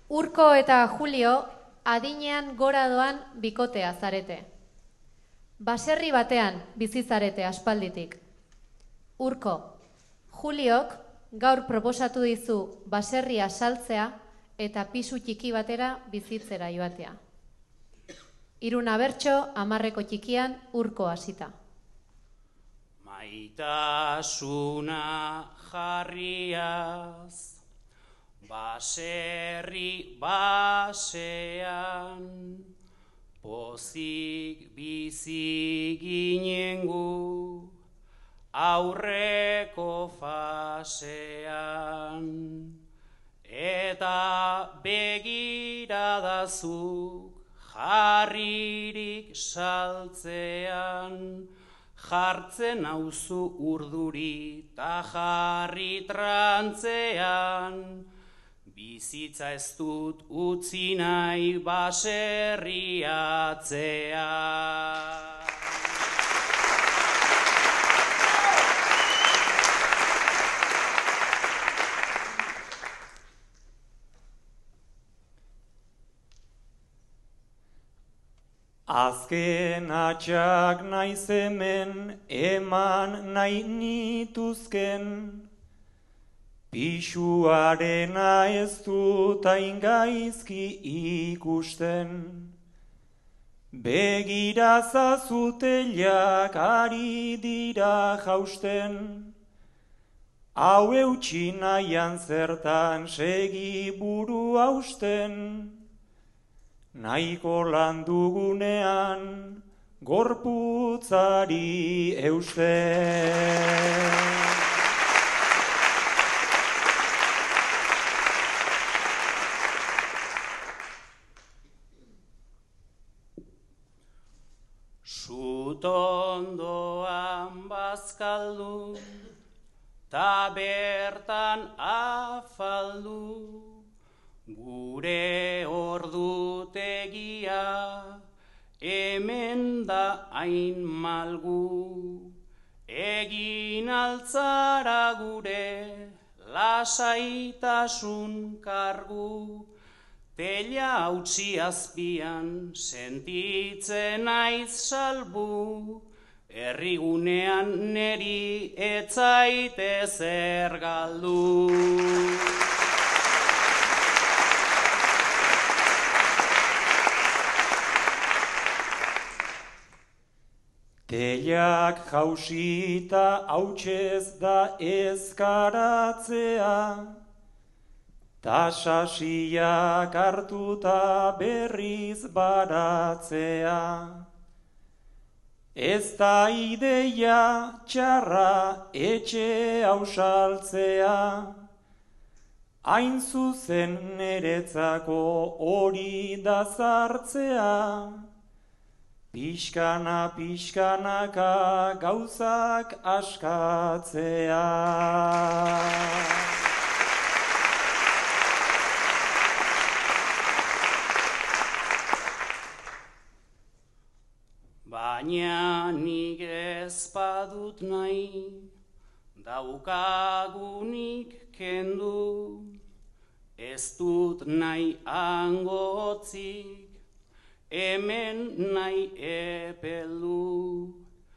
Urko eta Julio adinean gora doan bikotea zarete. Baserri batean bizi zarete aspalditik. Urko, Juliok gaur proposatu dizu baserria saltzea eta pisu txiki batera bizitzera joatea. 3 abertxo 10 txikian Urko hasita. Maitasuna jarriaz, baserri basean, pozik bizi ginen gu, aurreko fasean, eta begiradazuk jarririk saltzean, jartzen nauzu urduri ta jarri trantzean, bizitza ez dut utzi nahi baserriatzean. Azken atxak naiz hemen eman nahi nituzken, pisuarena ez dut hain gaizki ikusten. Begirazazuteliak ari dira jausten, hau eutxi nahian zertan segi buru hausten. Nahiko lan dugunean gorputzari eusten. Sutondoan bazkaldu, ta bertan afaldu, gure ordutegia hemen da hain malgu, egin altzara gure lasaitasun kargu, tela utzi azpian sentitzen naiz salbu, herrigunean neri etzaite zer galdu. Telak jausita hautsez da ezkaratzea, ta sasiak hartuta berriz baratzea. Ez da ideia txarra etxe hausaltzea, hain zuzen neretzako hori da zartzea. Pixkana, pixkanaka gauzak askatzea. Baina nik ez badut nahi, daukagunik kendu, ez dut nahi angotzik, hemen nahi epeldu,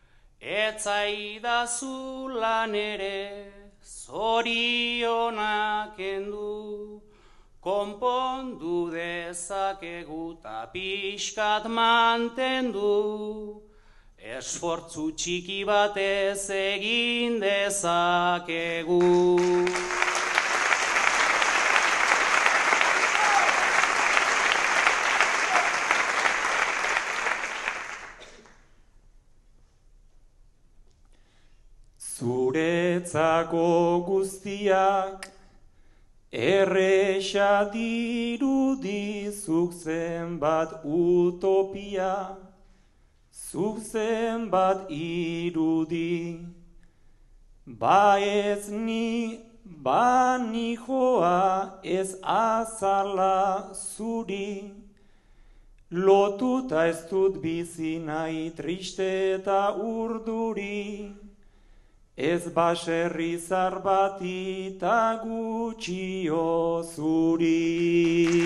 etzaidazu lan ere zorionak kendu, konpondu dezakegu ta pixkat mantendu, esfortzu txiki batez egin dezakegu. Zuretzako guztiak erresa dirudi, zuk zenbat utopia, zuk zenbat irudi. Ba ez ni, ba nijoa ez azala zuri, lotuta ez dut bizi nahi triste eta urduri. Ez baserri zar bati ta gutxio zuri.